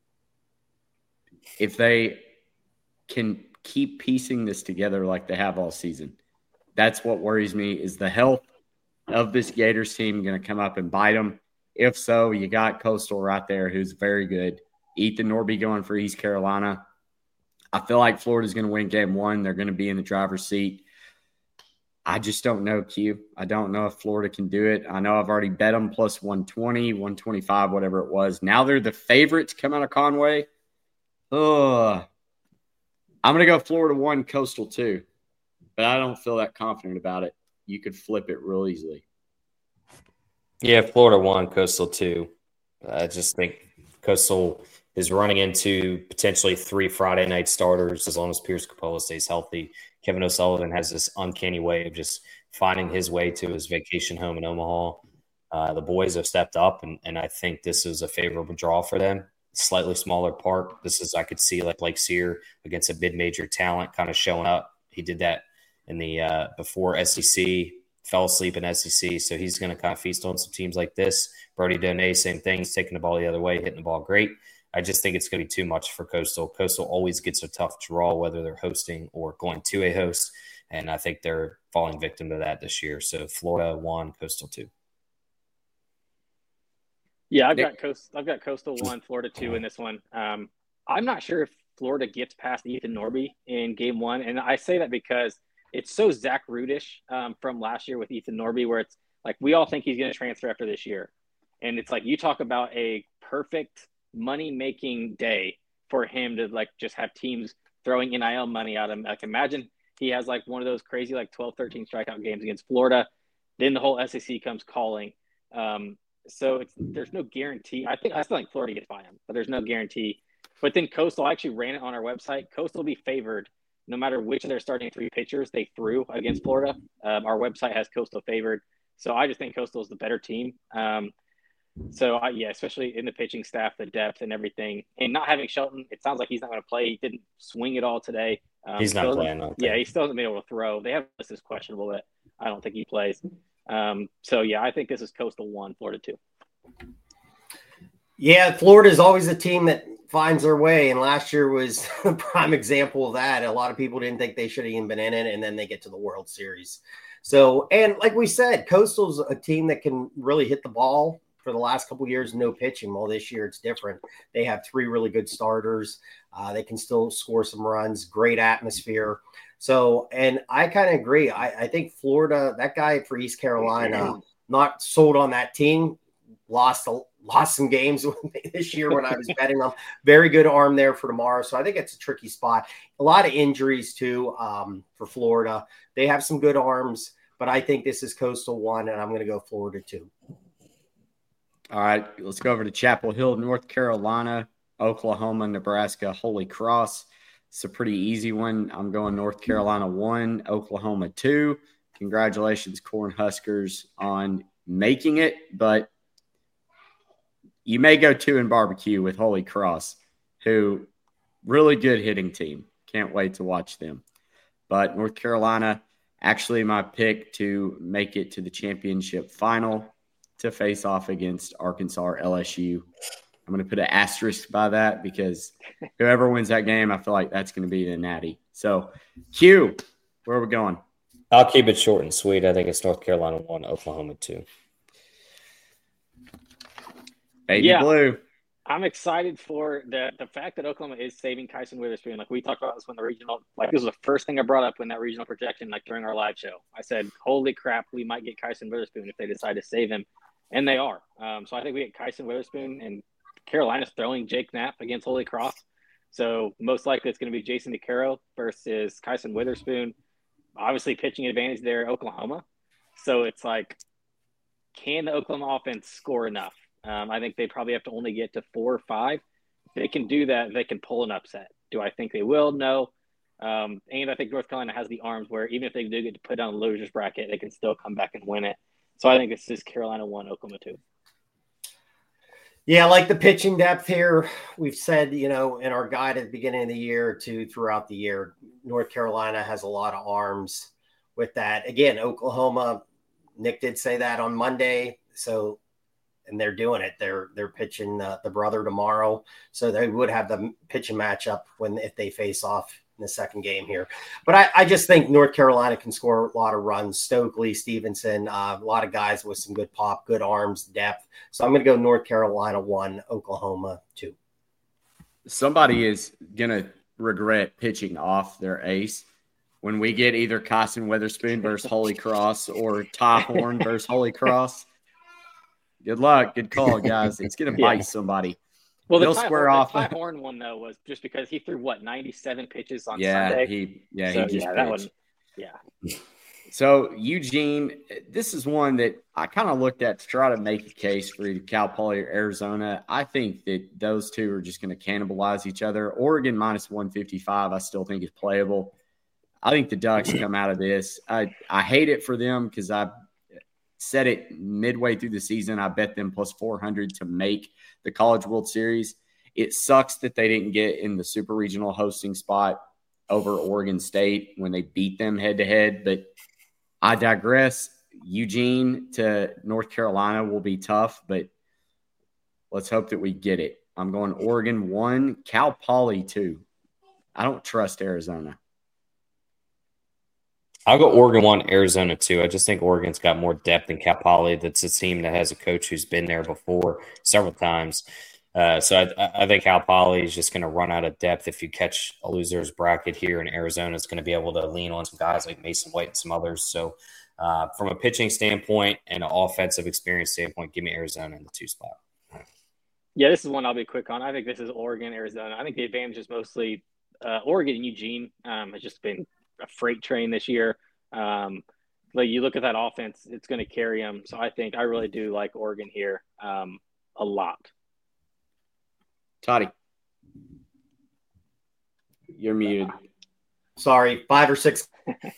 If they can keep piecing this together like they have all season, that's what worries me, is the health of this Gators team going to come up and bite them. If so, you got Coastal right there, who's very good. Ethan Norby going for East Carolina. I feel like Florida's going to win game 1. They're going to be in the driver's seat. I just don't know, Q. I don't know if Florida can do it. I know I've already bet them plus 120, 125, whatever it was. Now they're the favorite to come out of Conway. I'm going to go Florida 1, Coastal 2. But I don't feel that confident about it. You could flip it real easily. Yeah, Florida 1, Coastal 2. I just think Coastal is running into potentially 3 Friday night starters as long as Pierce Capola stays healthy. Kevin O'Sullivan has this uncanny way of just finding his way to his vacation home in Omaha. The boys have stepped up, and I think this is a favorable draw for them. Slightly smaller park. This is, I could see like Blake Sear against a mid-major talent kind of showing up. He did that in the before SEC, fell asleep in SEC, so he's going to kind of feast on some teams like this. Brody Donay, same thing. He's taking the ball the other way, hitting the ball great. I just think it's going to be too much for Coastal. Coastal always gets a tough draw, whether they're hosting or going to a host, and I think they're falling victim to that this year. So Florida 1, Coastal 2. Yeah, I've got Coastal 1, Florida 2 in this one. I'm not sure if Florida gets past Ethan Norby in game 1, and I say that because it's so Zach Rudish from last year with Ethan Norby, where it's like we all think he's going to transfer after this year, and it's like you talk about a perfect money-making day for him to like just have teams throwing NIL money at him. Like imagine he has like one of those crazy like 12, 13 strikeout games against Florida. Then the whole SEC comes calling. So there's no guarantee. I still think Florida gets by him, but there's no guarantee. But then Coastal, I actually ran it on our website. Coastal will be favored no matter which of their starting 3 pitchers they threw against Florida. Our website has Coastal favored. So I just think Coastal is the better team. Especially in the pitching staff, the depth and everything. And not having Shelton, it sounds like he's not going to play. He didn't swing at all today. He's not playing. Yeah, he still hasn't been able to throw. They have this is questionable, but I don't think he plays. I think this is Coastal 1, Florida 2. Yeah, Florida is always a team that finds their way, and last year was a prime example of that. A lot of people didn't think they should have even been in it, and then they get to the World Series. So, and like we said, Coastal's a team that can really hit the ball. For the last couple of years, no pitching. Well, this year it's different. They have 3 really good starters. They can still score some runs, great atmosphere. So, and I kind of agree. I think Florida, that guy for East Carolina, not sold on that team, lost some games this year when I was betting them. Very good arm there for tomorrow. So I think it's a tricky spot. A lot of injuries too for Florida. They have some good arms, but I think this is Coastal 1, and I'm going to go Florida 2. All right, let's go over to Chapel Hill, North Carolina, Oklahoma, Nebraska, Holy Cross. It's a pretty easy one. I'm going North Carolina 1, Oklahoma 2. Congratulations, Cornhuskers, on making it, but you may go 2 in barbecue with Holy Cross, who really good hitting team. Can't wait to watch them. But North Carolina, actually my pick to make it to the championship final to face off against Arkansas or LSU. I'm going to put an asterisk by that because whoever wins that game, I feel like that's going to be the natty. So, Q, where are we going? I'll keep it short and sweet. I think it's North Carolina 1, Oklahoma 2. Baby Blue. I'm excited for the fact that Oklahoma is saving Kyson Witherspoon. Like we talked about this when the regional, like this was the first thing I brought up when that regional projection, like during our live show. I said, holy crap, we might get Kyson Witherspoon if they decide to save him. And they are. So I think we get Kyson Witherspoon, and Carolina's throwing Jake Knapp against Holy Cross. So most likely it's going to be Jason DeCaro versus Kyson Witherspoon. Obviously pitching advantage there, Oklahoma. So it's like, can the Oklahoma offense score enough? I think they probably have to only get to 4 or 5. If they can do that, they can pull an upset. Do I think they will? No. And I think North Carolina has the arms where even if they do get to put down the losers bracket, they can still come back and win it. So I think this is Carolina 1, Oklahoma 2. Yeah, like the pitching depth here, we've said, in our guide at the beginning of the year to throughout the year, North Carolina has a lot of arms with that. Again, Oklahoma, Nick did say that on Monday. So, and they're doing it. They're pitching the brother tomorrow. So they would have the pitching matchup if they face off in the second game here. But I just think North Carolina can score a lot of runs. Stokely, Stevenson, a lot of guys with some good pop, good arms, depth. So I'm going to go North Carolina 1, Oklahoma 2. Somebody is going to regret pitching off their ace when we get either Kyson Witherspoon versus Holy Cross or Ty Horn versus Holy Cross. Good luck. Good call, guys. It's going to bite somebody. Well, They'll the square off. The Ty Horn one, though, was just because he threw, 97 pitches on Sunday? He just pitched. That one, yeah. So, Eugene, this is one that I kind of looked at to try to make a case for either Cal Poly or Arizona. I think that those two are just going to cannibalize each other. Oregon minus 155, I still think is playable. I think the Ducks come out of this. I hate it for them because I said it midway through the season. I bet them plus 400 to make the College World Series. It sucks that they didn't get in the super regional hosting spot over Oregon State when they beat them head to head. But I digress. Eugene to North Carolina will be tough, but let's hope that we get it. I'm going Oregon 1, Cal Poly 2. I don't trust Arizona. I'll go Oregon 1, Arizona 2. I just think Oregon's got more depth than Cal Poly. That's a team that has a coach who's been there before several times. So I think Cal Poly is just going to run out of depth if you catch a loser's bracket here, and Arizona is going to be able to lean on some guys like Mason White and some others. So from a pitching standpoint and an offensive experience standpoint, give me Arizona in the 2 spot. Yeah, this is one I'll be quick on. I think this is Oregon, Arizona. I think the advantage is mostly Oregon and Eugene has just been a freight train this year. Like you look at that offense, it's going to carry them. So I really do like Oregon here a lot. Toddy, you're muted. Sorry, 5 or 6.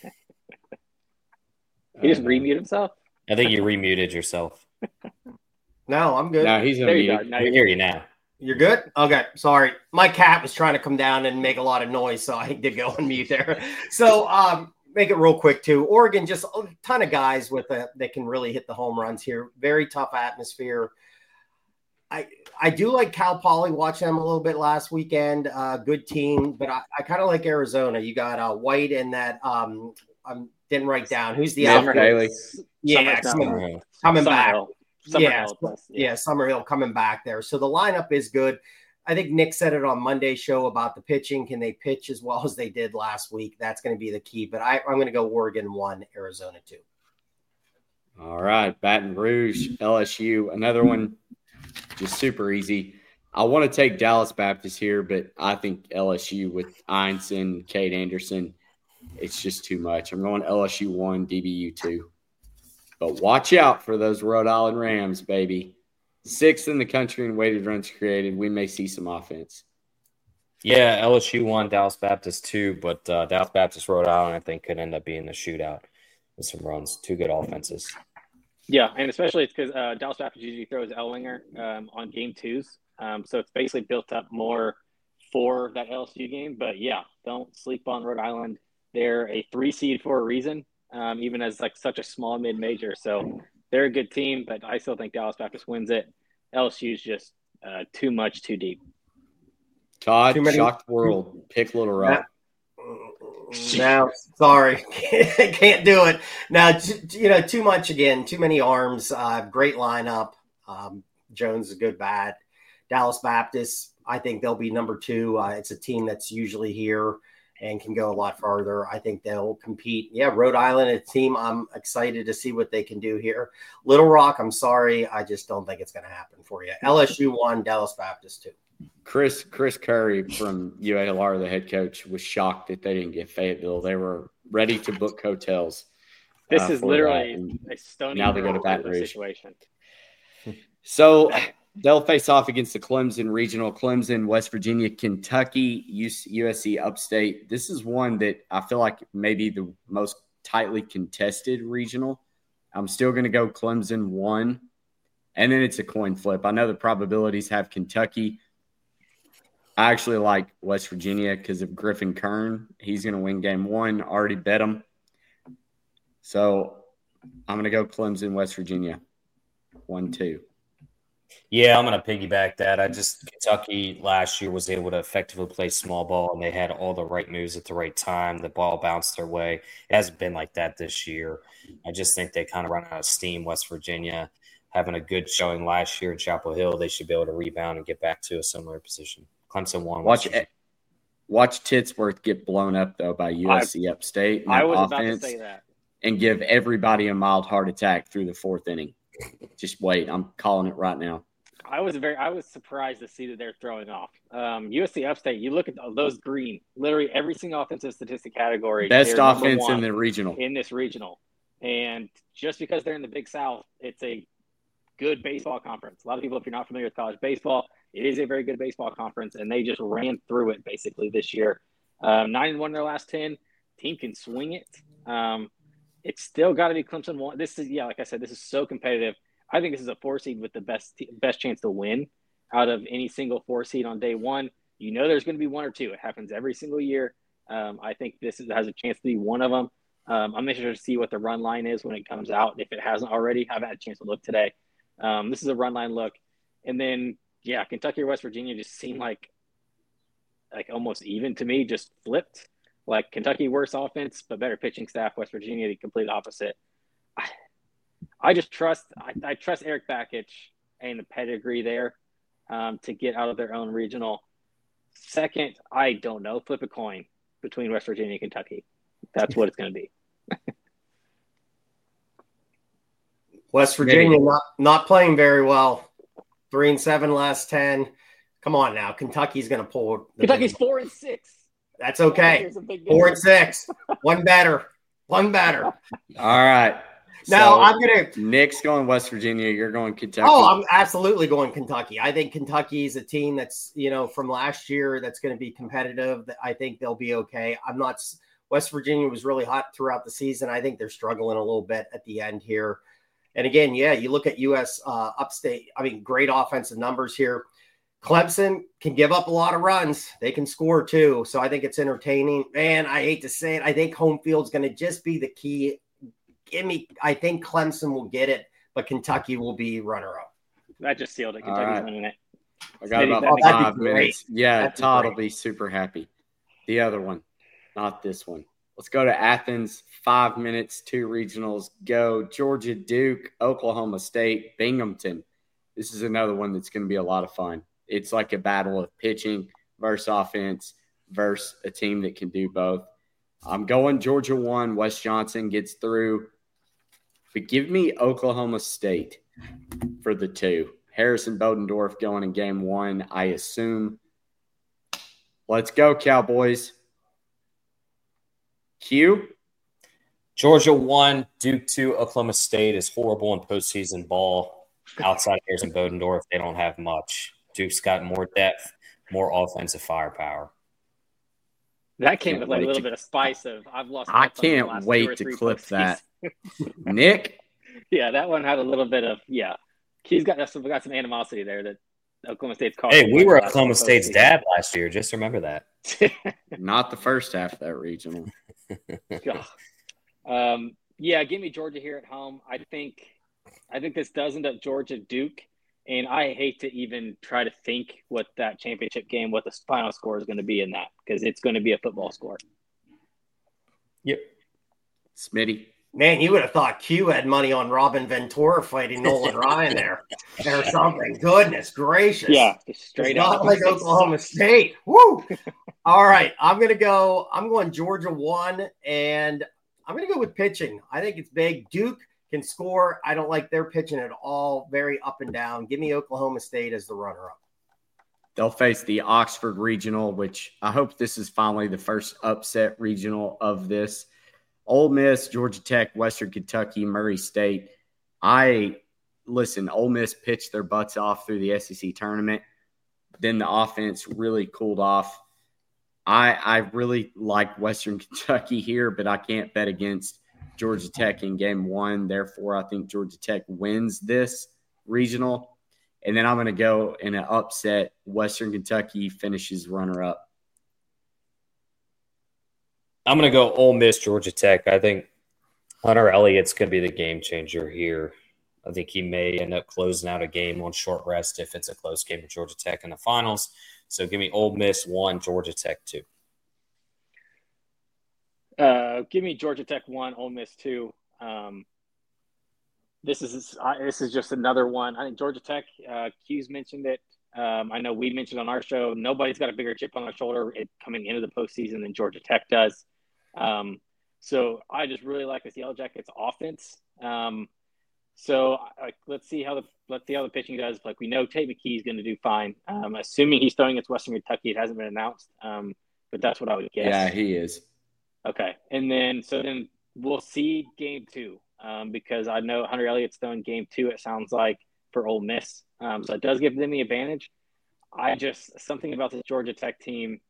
He just remuted himself? I think you remuted yourself. No, I'm good. No, he's unmuted. I hear you now. You're good? Okay, sorry. My cat was trying to come down and make a lot of noise, so I did go on mute there. So make it real quick, too. Oregon, just a ton of guys that can really hit the home runs here. Very tough atmosphere. I do like Cal Poly. Watched them a little bit last weekend. Good team, but I kind of like Arizona. You got White and that I didn't write down. Who's the outfielder? Yeah, coming back. Summerhill coming back there. So the lineup is good. I think Nick said it on Monday's show about the pitching. Can they pitch as well as they did last week? That's going to be the key. But I'm going to go Oregon 1, Arizona 2. All right, Baton Rouge, LSU, another one, just super easy. I want to take Dallas Baptist here, but I think LSU with Einstein, Cade Anderson, it's just too much. I'm going LSU 1, DBU 2. But watch out for those Rhode Island Rams, baby. 6th in the country in weighted runs created. We may see some offense. Yeah, LSU 1, Dallas Baptist 2, but Dallas Baptist, Rhode Island, I think, could end up being the shootout with some runs. 2 good offenses. Yeah, and especially it's because Dallas Baptist usually throws Ellinger on game twos. So it's basically built up more for that LSU game. But yeah, don't sleep on Rhode Island. They're a 3 seed for a reason, even as like such a small mid-major. So they're a good team, but I still think Dallas Baptist wins it. LSU's just too much, too deep. Todd, Too many- shock the world. Pick Little Rock. Now, sorry, can't do it. Now, too much again. Too many arms. Great lineup. Jones is a good bat. Dallas Baptist, I think they'll be number 2. It's a team that's usually here and can go a lot farther. I think they'll compete. Yeah, Rhode Island, a team I'm excited to see what they can do here. Little Rock, I'm sorry, I just don't think it's going to happen for you. LSU 1, Dallas Baptist 2. Chris Curry from UALR, the head coach, was shocked that they didn't get Fayetteville. They were ready to book hotels. This is for literally that. a Stony Now they go to Brook Baton Rouge. situation. So they'll face off against the Clemson Regional. Clemson, West Virginia, Kentucky, USC Upstate. This is one that I feel like maybe the most tightly contested regional. I'm still going to go Clemson 1, and then it's a coin flip. I know the probabilities have Kentucky. I actually like West Virginia because of Griffin Kern. He's going to win game 1. Already bet him. So I'm going to go Clemson, West Virginia, 1-2. Yeah, I'm going to piggyback that. Kentucky last year was able to effectively play small ball, and they had all the right moves at the right time. The ball bounced their way. It hasn't been like that this year. I just think they kind of run out of steam. West Virginia having a good showing last year at Chapel Hill, they should be able to rebound and get back to a similar position. Clemson 1. Watch Titsworth get blown up, though, by USC Upstate. I was about to say that. And give everybody a mild heart attack through the 4th inning. Just wait. I'm calling it right now. I was surprised to see that they're throwing off. USC Upstate, you look at those green, literally every single offensive statistic category. Best offense in the regional. In this regional. And just because they're in the Big South, it's a good baseball conference. A lot of people, if you're not familiar with college baseball, it is a very good baseball conference, and they just ran through it basically this year. 9-1 in their last 10. Team can swing it. It's still got to be Clemson 1. This is, like I said, this is so competitive. I think this is a 4 seed with the best chance to win out of any single 4 seed on day 1. You know there's going to be 1 or 2. It happens every single year. I think this has a chance to be one of them. I'm interested to see what the run line is when it comes out. If it hasn't already, I've had a chance to look today. This is a run line look. And then, Kentucky or West Virginia just seem like almost even to me, just flipped. Like Kentucky, worse offense, but better pitching staff. West Virginia, the complete opposite. I just trust I trust Eric Bakich and the pedigree there to get out of their own regional. Second, I don't know. Flip a coin between West Virginia and Kentucky. That's what it's going to be. West Virginia not playing very well. 3-7 last 10. Come on now. Kentucky's going to pull. Kentucky's 4-6. That's okay. 4-6. One better. All right. Now so I'm going to. Nick's going West Virginia. You're going Kentucky. Oh, I'm absolutely going Kentucky. I think Kentucky is a team that's, from last year that's going to be competitive. I think they'll be okay. West Virginia was really hot throughout the season. I think they're struggling a little bit at the end here. And again, you look at US Upstate. I mean, great offensive numbers here. Clemson can give up a lot of runs. They can score too. So I think it's entertaining. Man, I hate to say it. I think home field's going to just be the key. I think Clemson will get it, but Kentucky will be runner-up. That just sealed it. Kentucky's winning it. I got about 5 minutes. Yeah, Todd will be super happy. The other one, not this one. Let's go to Athens. 5 minutes, 2 regionals. Go Georgia, Duke, Oklahoma State, Binghamton. This is another one that's going to be a lot of fun. It's like a battle of pitching versus offense versus a team that can do both. I'm going Georgia 1. Wes Johnson gets through. But give me Oklahoma State for the 2. Harrison Bodendorf going in game 1, I assume. Let's go, Cowboys. Q? Georgia 1, Duke 2. Oklahoma State is horrible in postseason ball. Outside Harrison Bodendorf, they don't have much. Duke's got more depth, more offensive firepower. That came with a little bit of spice of I've lost. I can't wait to clip that. Nick? Yeah, that one had a little bit of He's got some animosity there that Oklahoma State's called. Hey, we were Oklahoma State's dad last year. Just remember that. Not the first half of that regional. Give me Georgia here at home. I think this does end up Georgia Duke, and I hate to even try to think what that championship game, what the final score is going to be in that, because it's going to be a football score. Yep. Smitty. Man, you would have thought Q had money on Robin Ventura fighting Nolan Ryan there or something. Goodness gracious. Yeah, straight it's up. Not like Oklahoma State. Woo! All right, I'm going Georgia 1, and I'm going to go with pitching. I think it's big. Duke can score. I don't like their pitching at all. Very up and down. Give me Oklahoma State as the runner-up. They'll face the Oxford Regional, which I hope this is finally the first upset regional of this. Ole Miss, Georgia Tech, Western Kentucky, Murray State. Ole Miss pitched their butts off through the SEC tournament. Then the offense really cooled off. I really like Western Kentucky here, but I can't bet against Georgia Tech in game 1. Therefore, I think Georgia Tech wins this regional. And then I'm going to go in an upset. Western Kentucky finishes runner-up. I'm going to go Ole Miss, Georgia Tech. I think Hunter Elliott's going to be the game changer here. I think he may end up closing out a game on short rest if it's a close game with Georgia Tech in the finals. So give me Ole Miss 1, Georgia Tech 2. Give me Georgia Tech 1, Ole Miss 2. This is just another one. I think Georgia Tech, Q's mentioned it. I know we mentioned on our show, nobody's got a bigger chip on their shoulder coming into the postseason than Georgia Tech does. So I just really like this Yellow Jackets offense. Let's see how the pitching does. Like, we know Tate McKee is going to do fine. Assuming he's throwing against Western Kentucky, it hasn't been announced. But that's what I would guess. Yeah, he is. Okay. And then we'll see game 2. Because I know Hunter Elliott's throwing game 2, it sounds like, for Ole Miss. So it does give them the advantage. Something about this Georgia Tech team,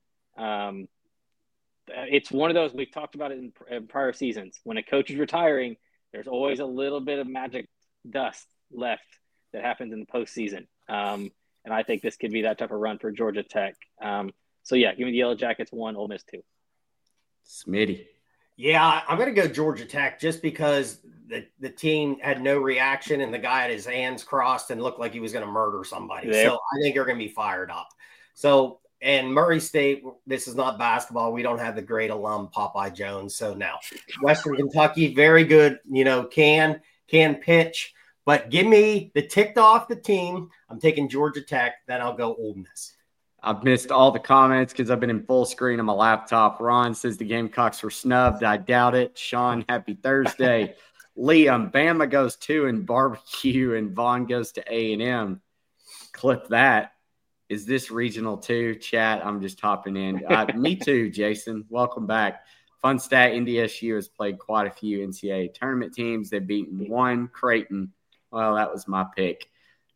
it's one of those, we've talked about it in prior seasons. When a coach is retiring, there's always a little bit of magic dust left that happens in the postseason. And I think this could be that type of run for Georgia Tech. Give me the Yellow Jackets 1, Ole Miss 2. Smitty. Yeah, I'm going to go Georgia Tech just because the team had no reaction and the guy had his hands crossed and looked like he was going to murder somebody. Yeah. So I think they're going to be fired up. So, and Murray State, this is not basketball. We don't have the great alum Popeye Jones. So now Western Kentucky, very good, can pitch. But give me the ticked off the team. I'm taking Georgia Tech. Then I'll go Ole Miss. I've missed all the comments because I've been in full screen on my laptop. Ron says the Gamecocks were snubbed. I doubt it. Sean, happy Thursday. Liam, Bama goes 2 in barbecue and Vaughn goes to A&M. Clip that. Is this regional 2? Chat, I'm just hopping in. Me too, Jason. Welcome back. Fun stat, NDSU has played quite a few NCAA tournament teams. They've beaten 1, Creighton. Well, that was my pick.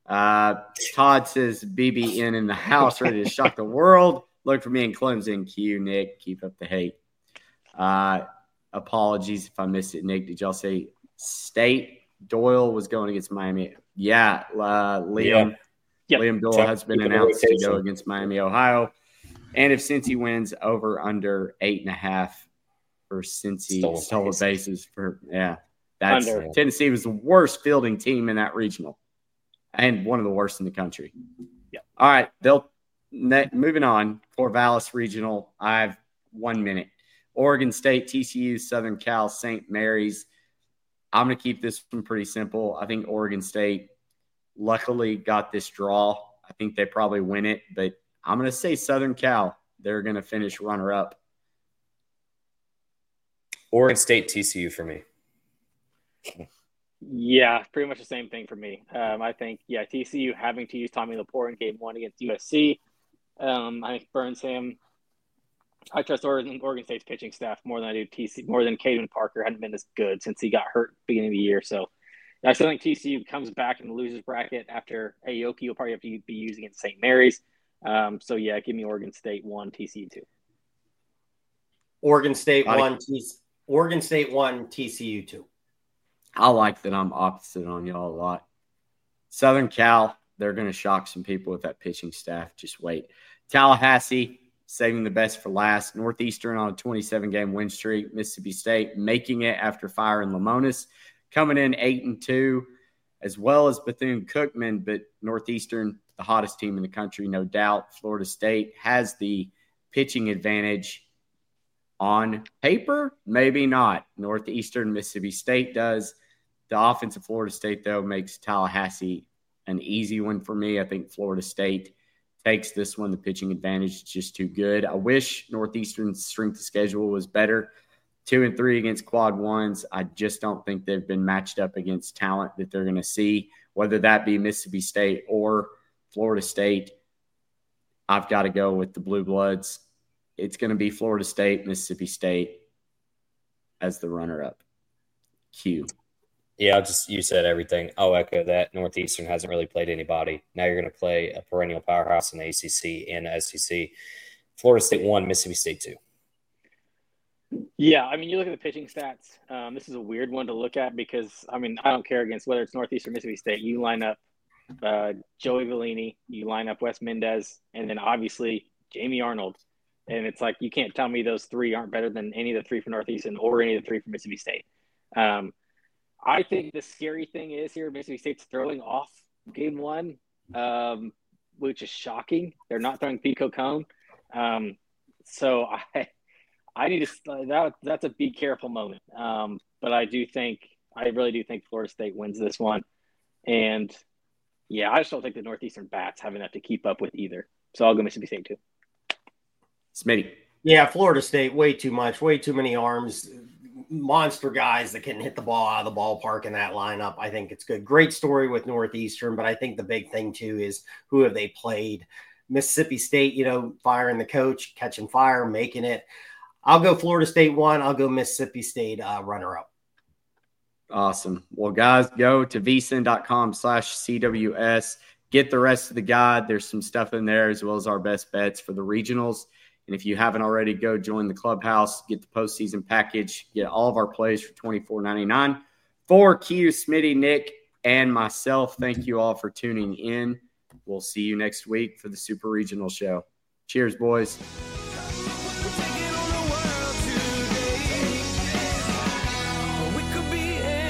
Todd says BBN in the house, ready to shock the world. Look for me in Clemson. Q, Nick, keep up the hate. Apologies if I missed it. Nick, did y'all say State? Doyle was going against Miami. Yeah, Liam. Yep. Liam Doyle has been announced to go against Miami, Ohio. And if Cincy wins, over under 8.5 for Cincy stolen bases that's Under. Tennessee was the worst fielding team in that regional. And one of the worst in the country. Yeah. All right. Moving on. Corvallis Regional. I have 1 minute. Oregon State, TCU, Southern Cal, St. Mary's. I'm going to keep this one pretty simple. I think Oregon State luckily got this draw. I think they probably win it, but I'm going to say Southern Cal. They're going to finish runner-up. Oregon State, TCU for me. Yeah, pretty much the same thing for me. I think, TCU having to use Tommy Laporte in game 1 against USC. I think burns him. I trust Oregon State's pitching staff more than I do TCU, more than Caden Parker. Hadn't been as good since he got hurt at the beginning of the year. So I still think TCU comes back in the losers bracket after Aoki will probably have to be used against St. Mary's. Give me Oregon State 1, TCU 2. Oregon State 1, TCU 2. I like that I'm opposite on y'all a lot. Southern Cal, they're going to shock some people with that pitching staff. Just wait. Tallahassee, saving the best for last. Northeastern on a 27-game win streak. Mississippi State making it after firing Lamonis, coming in 8-2, as well as Bethune-Cookman, but Northeastern, the hottest team in the country, no doubt. Florida State has the pitching advantage on paper, maybe not. Northeastern, Mississippi State does. The offense of Florida State, though, makes Tallahassee an easy one for me. I think Florida State takes this one. The pitching advantage is just too good. I wish Northeastern's strength of schedule was better. 2-3 against quad ones. I just don't think they've been matched up against talent that they're going to see, whether that be Mississippi State or Florida State. I've got to go with the Blue Bloods. It's going to be Florida State, Mississippi State as the runner-up. Q. Yeah, you said everything. I'll echo that. Northeastern hasn't really played anybody. Now you're going to play a perennial powerhouse in the ACC and the SEC. Florida State 1, Mississippi State 2. Yeah, I mean, you look at the pitching stats. This is a weird one to look at because, I mean, I don't care against whether it's Northeast or Mississippi State. You line up Joey Vellini, you line up Wes Mendez, and then obviously Jamie Arnold. And it's like you can't tell me those three aren't better than any of the three from Northeastern or any of the three from Mississippi State. I think the scary thing is here, Mississippi State's throwing off game one, which is shocking. They're not throwing Pico Cone. So I need to that's a be careful moment. But I really do think Florida State wins this one. And yeah, I just don't think the Northeastern bats have enough to keep up with either. So I'll go Mississippi State too. Smitty. Yeah, Florida State, way too much, way too many arms, monster guys that can hit the ball out of the ballpark in that lineup. I think it's good. Great story with Northeastern, but I think the big thing too is who have they played? Mississippi State, firing the coach, catching fire, making it. I'll go Florida State 1. I'll go Mississippi State runner-up. Awesome. Well, guys, go to vsin.com/CWS. Get the rest of the guide. There's some stuff in there as well as our best bets for the regionals. And if you haven't already, go join the clubhouse, get the postseason package, get all of our plays for $24.99. For Q, Smitty, Nick, and myself, thank you all for tuning in. We'll see you next week for the Super Regional Show. Cheers, boys.